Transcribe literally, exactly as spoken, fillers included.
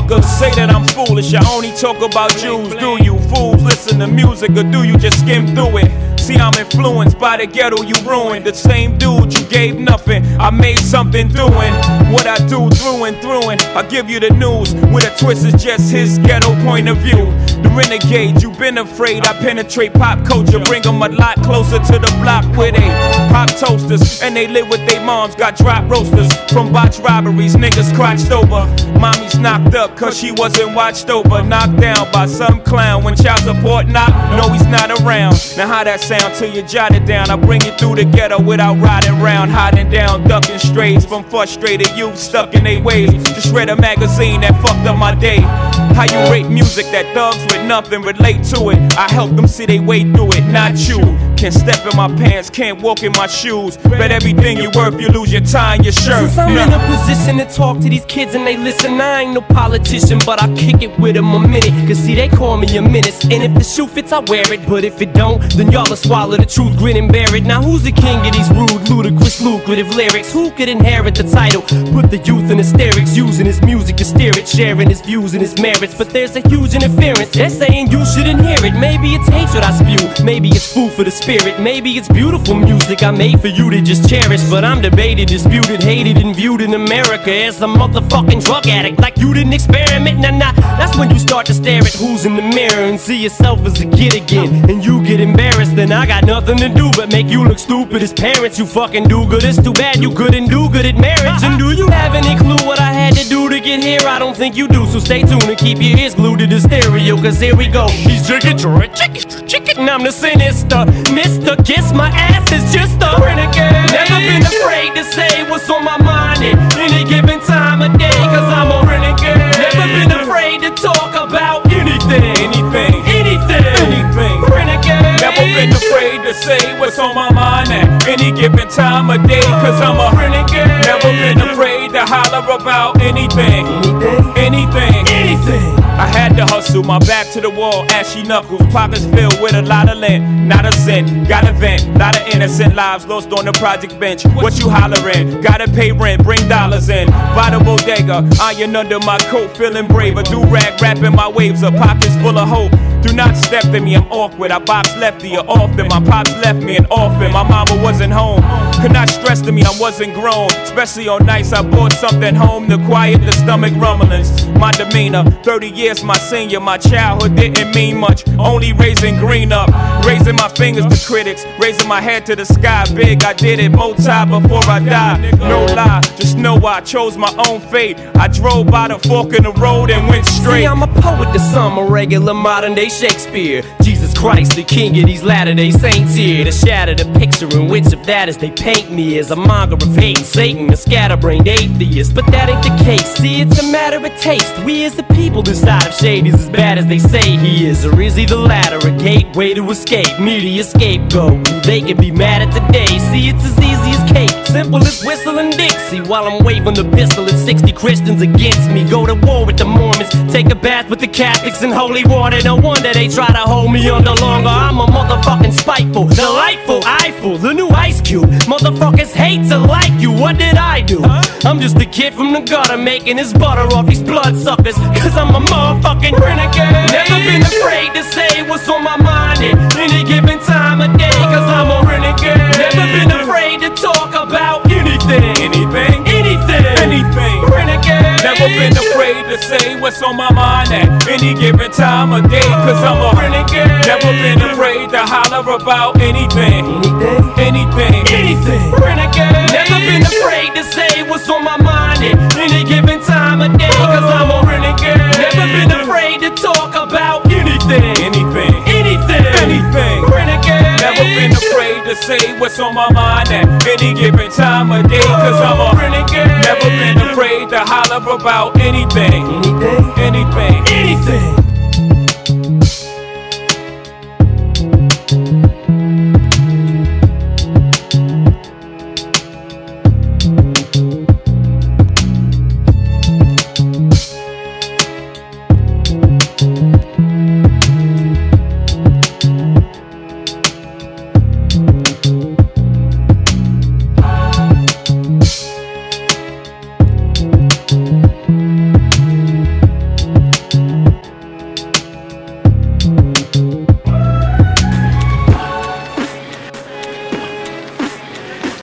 Motherfuckers say that I'm foolish, I only talk about Jews. Do you fools listen to music or do you just skim through it? See, I'm influenced by the ghetto you ruined. The same dude you gave nothing, I made something doing what I do through and through. And I give you the news with a twist, is just his ghetto point of view. The renegade, you've been afraid. I penetrate pop culture, bring them a lot closer to the block where they pop toasters and they live with their moms. Got drop roasters from botch robberies, niggas crotched over. Mommy's knocked up cause she wasn't watched over. Knocked down by some clown when child support knock. No, he's not around. Now how that sound till you jot it down? I bring you through the ghetto without riding round, hiding down, ducking strays from frustrated youth stuck in their ways. Just read a magazine that fucked up my day. How you rate music that thugs with nothing relate to it? I help them see they way through it, not you. Can't step in my pants, can't walk in my shoes. Bet everything you worth, you lose your tie and your shirt. Since I'm nah. in a position to talk to these kids and they listen, I ain't no politician, but I kick it with them a minute. Cause see, they call me a menace, and if the shoe fits, I wear it. But if it don't, then y'all will swallow the truth, grin and bear it. Now who's the king of these rude, ludicrous, lucrative lyrics? Who could inherit the title? Put the youth in hysterics, using his music to steer it, sharing his views and his merits. But there's a huge interference, they're saying you shouldn't hear it. Maybe it's hatred I spew, maybe it's food for the spirit. Maybe it's beautiful music I made for you to just cherish. But I'm debated, disputed, hated, and viewed in America as a motherfucking drug addict. Like you didn't experiment, nah nah. That's when you start to stare at who's in the mirror and see yourself as a kid again. And you get embarrassed, then I got nothing to do but make you look stupid as parents. You fucking do good, it's too bad you couldn't do good at marriage. And do you have any clue what I had to do to get here? I don't think you do, so stay tuned and keep your ears glued to the stereo. Cause here we go. He's chicken, chicken, chicken, and I'm the sinister Mister Kiss my ass is just a renegade. Never been afraid to say what's on my mind at any given time of day, cause I'm a renegade. Never been afraid to talk about anything, Anything, anything, anything. renegade. Never been afraid to say what's on my mind at any given time of day, cause I'm a renegade. Never been afraid to holler about anything, anything, anything. I had to hustle, my back to the wall, ashy knuckles, pockets filled with a lot of lint, not a cent, got a vent, lot of innocent lives lost on the project bench. What you hollering? Gotta pay rent, bring dollars in, by the bodega, iron under my coat, feeling braver, do-rag rapping my waves up, pockets full of hope. Do not step to me, I'm awkward, I box lefty or often, my pops left me an orphan, my mama wasn't home. Could not stress to me, I wasn't grown, especially on nights I brought something home to quiet the stomach rumblings. My demeanor, thirty years my senior, my childhood didn't mean much, only raising green up, raising my fingers to critics, raising my head to the sky, big, I did it multi before I died, no lie, just know I chose my own fate, I drove by the fork in the road and went straight. See, I'm a poet to some, a regular modern day Shakespeare. Jesus Christ, the king of these latter-day saints here, to shatter the picture in which of that as they paint me as a monger of hate and Satan, a scatterbrained atheist. But that ain't the case, see, it's a matter of taste. We as the people decide if Shady's as bad as they say he is, or is he the latter, a gateway to escape, media scapegoat, who they can be mad at today. See, it's as easy as cake, simple as whistling Dixie, while I'm waving the pistol at sixty Christians against me. Go to war with the Mormons, take a bath with the Catholics in holy water. No wonder they try to hold me under longer. I'm a motherfucking spiteful, delightful, eyeful, the new Ice Cube. Motherfuckers hate to like you, what did I do? I'm just a kid from the gutter making his butter off these bloodsuckers, cause I'm a motherfucking renegade. Never been afraid to say what's on my mind at any given time of day, cause I'm a renegade. Never been afraid to talk about anything, Anything, anything, anything. renegade. Never been afraid to say what's on my mind at any given time of day, cause I'm a renegade. Never been afraid to holler about anything, anything, anything, renegade. Never been afraid to say what's on my mind at any given time of day, cause I'm a renegade. Never been afraid to talk about anything, anything, anything, anything. renegade. Never been afraid to say what's on my mind at any given time of day, cause I'm a renegade. Never been afraid to holler about anything,